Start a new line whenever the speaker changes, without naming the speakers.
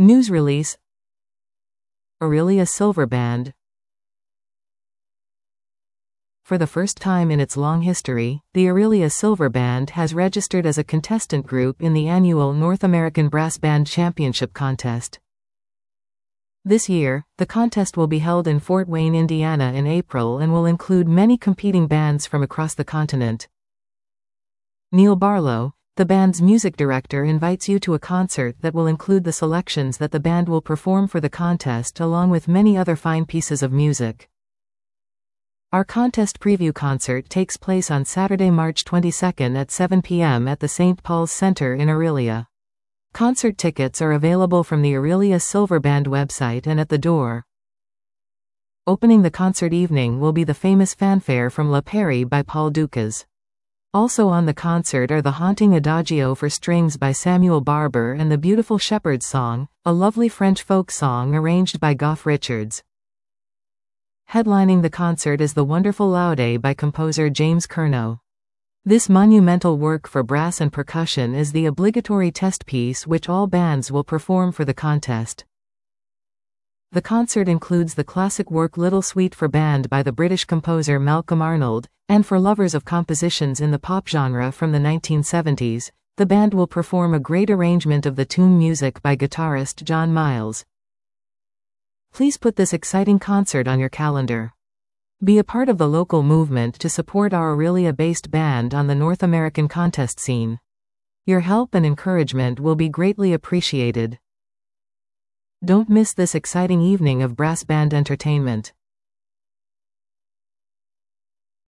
News release. Aurelia Silver Band. For the first time in its long history, the Aurelia Silver Band has registered as a contestant group in the annual North American Brass Band Championship contest. This year, the contest will be held in Fort Wayne, Indiana in April and will include many competing bands from across the continent. Neil Barlow, the band's music director, invites you to a concert that will include the selections that the band will perform for the contest along with many other fine pieces of music. Our contest preview concert takes place on Saturday, March 22 at 7 p.m. at the St. Paul's Center in Aurelia. Concert tickets are available from the Aurelia Silver Band website and at the door. Opening the concert evening will be the famous fanfare from La Peri by Paul Dukas. Also on the concert are the haunting Adagio for strings by Samuel Barber and the beautiful Shepherd's Song, a lovely French folk song arranged by Goff Richards. Headlining the concert is the wonderful Laude by composer James Curnow. This monumental work for brass and percussion is the obligatory test piece which all bands will perform for the contest. The concert includes the classic work Little Suite for Band by the British composer Malcolm Arnold, and for lovers of compositions in the pop genre from the 1970s, the band will perform a great arrangement of the tune music by guitarist John Miles. Please put this exciting concert on your calendar. Be a part of the local movement to support our Aurelia-based band on the North American contest scene. Your help and encouragement will be greatly appreciated. Don't miss this exciting evening of brass band entertainment.